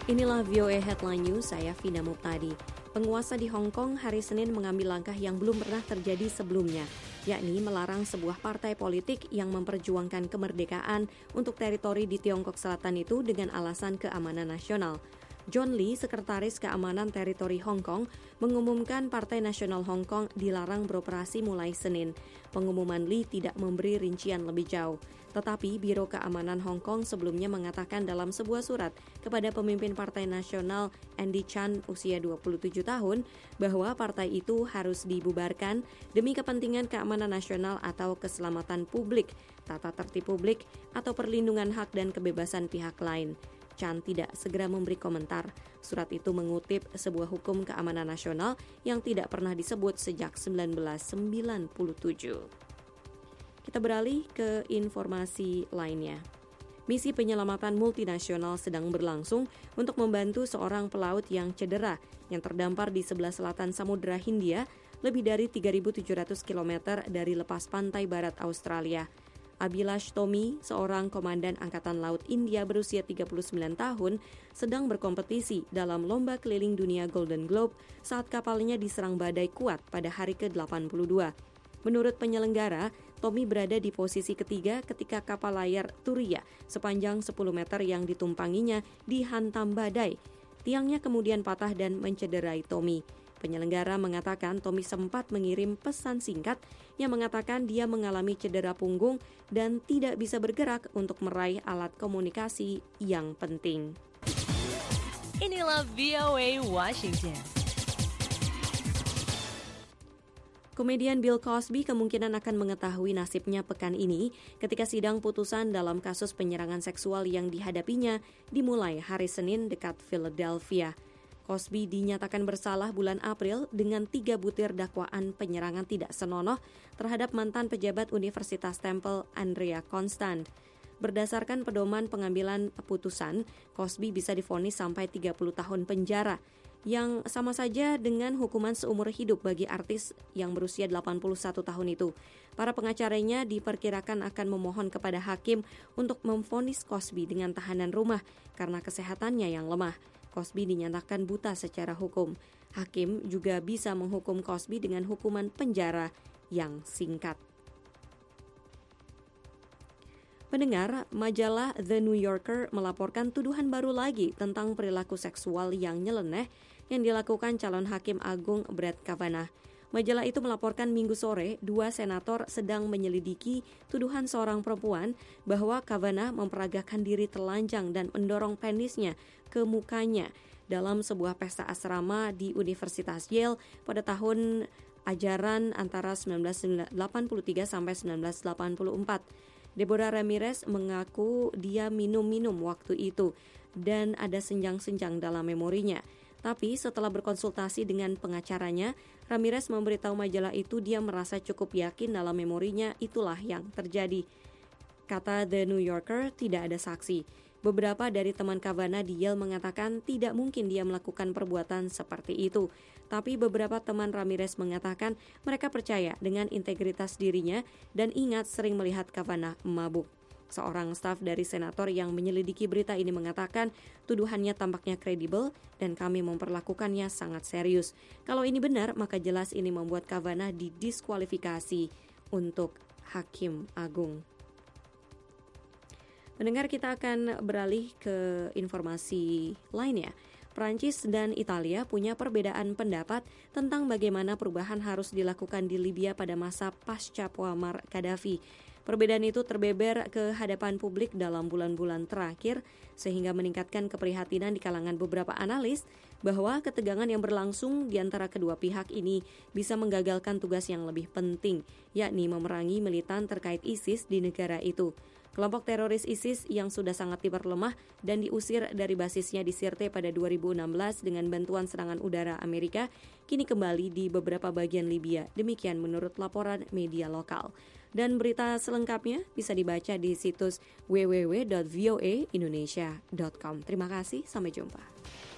Inilah VOA Headline News, saya Vina Muptadi. Penguasa di Hong Kong hari Senin mengambil langkah yang belum pernah terjadi sebelumnya, yakni melarang sebuah partai politik yang memperjuangkan kemerdekaan untuk teritori di Tiongkok Selatan itu dengan alasan keamanan nasional. John Lee, Sekretaris Keamanan Teritori Hong Kong, mengumumkan Partai Nasional Hong Kong dilarang beroperasi mulai Senin. Pengumuman Lee tidak memberi rincian lebih jauh. Tetapi Biro Keamanan Hong Kong sebelumnya mengatakan dalam sebuah surat kepada pemimpin Partai Nasional Andy Chan usia 27 tahun bahwa partai itu harus dibubarkan demi kepentingan keamanan nasional atau keselamatan publik, tata tertib publik, atau perlindungan hak dan kebebasan pihak lain. Chan tidak segera memberi komentar. Surat itu mengutip sebuah hukum keamanan nasional yang tidak pernah disebut sejak 1997. Kita beralih ke informasi lainnya. Misi penyelamatan multinasional sedang berlangsung untuk membantu seorang pelaut yang cedera yang terdampar di sebelah selatan Samudra Hindia, lebih dari 3.700 km dari lepas pantai barat Australia. Abhilash Tomy, seorang komandan Angkatan Laut India berusia 39 tahun, sedang berkompetisi dalam lomba keliling dunia Golden Globe saat kapalnya diserang badai kuat pada hari ke-82. Menurut penyelenggara, Tomy berada di posisi ketiga ketika kapal layar Turia sepanjang 10 meter yang ditumpanginya dihantam badai. Tiangnya kemudian patah dan mencederai Tomy. Penyelenggara mengatakan Tomy sempat mengirim pesan singkat yang mengatakan dia mengalami cedera punggung dan tidak bisa bergerak untuk meraih alat komunikasi yang penting. Inilah VOA Washington. Komedian Bill Cosby kemungkinan akan mengetahui nasibnya pekan ini ketika sidang putusan dalam kasus penyerangan seksual yang dihadapinya dimulai hari Senin dekat Philadelphia. Cosby dinyatakan bersalah bulan April dengan 3 butir dakwaan penyerangan tidak senonoh terhadap mantan pejabat Universitas Temple Andrea Constant. Berdasarkan pedoman pengambilan putusan, Cosby bisa divonis sampai 30 tahun penjara, yang sama saja dengan hukuman seumur hidup bagi artis yang berusia 81 tahun itu. Para pengacaranya diperkirakan akan memohon kepada hakim untuk memvonis Cosby dengan tahanan rumah karena kesehatannya yang lemah. Cosby dinyatakan buta secara hukum. Hakim juga bisa menghukum Cosby dengan hukuman penjara yang singkat. Pendengar, majalah The New Yorker melaporkan tuduhan baru lagi tentang perilaku seksual yang nyeleneh yang dilakukan calon hakim agung Brett Kavanaugh. Majalah itu melaporkan Minggu sore 2 senator sedang menyelidiki tuduhan seorang perempuan bahwa Kavanaugh memperagakan diri telanjang dan mendorong penisnya ke mukanya dalam sebuah pesta asrama di Universitas Yale pada tahun ajaran antara 1983 sampai 1984. Deborah Ramirez mengaku dia minum-minum waktu itu dan ada senjang-senjang dalam memorinya. Tapi setelah berkonsultasi dengan pengacaranya, Ramirez memberitahu majalah itu dia merasa cukup yakin dalam memorinya itulah yang terjadi. Kata The New Yorker, tidak ada saksi. Beberapa dari teman Kavanaugh di Yale mengatakan tidak mungkin dia melakukan perbuatan seperti itu. Tapi beberapa teman Ramirez mengatakan mereka percaya dengan integritas dirinya dan ingat sering melihat Kavanaugh mabuk. Seorang staf dari senator yang menyelidiki berita ini mengatakan tuduhannya tampaknya kredibel dan kami memperlakukannya sangat serius. Kalau ini benar, maka jelas ini membuat Kavanaugh didiskualifikasi untuk hakim agung. Pendengar, kita akan beralih ke informasi lainnya. Prancis dan Italia punya perbedaan pendapat tentang bagaimana perubahan harus dilakukan di Libya pada masa pasca Muammar Gaddafi. Perbedaan itu terbeber ke hadapan publik dalam bulan-bulan terakhir sehingga meningkatkan keprihatinan di kalangan beberapa analis bahwa ketegangan yang berlangsung di antara kedua pihak ini bisa menggagalkan tugas yang lebih penting, yakni memerangi militan terkait ISIS di negara itu. Kelompok teroris ISIS yang sudah sangat diperlemah dan diusir dari basisnya di Sirte pada 2016 dengan bantuan serangan udara Amerika, kini kembali di beberapa bagian Libya. Demikian menurut laporan media lokal. Dan berita selengkapnya bisa dibaca di situs www.voaindonesia.com. Terima kasih, sampai jumpa.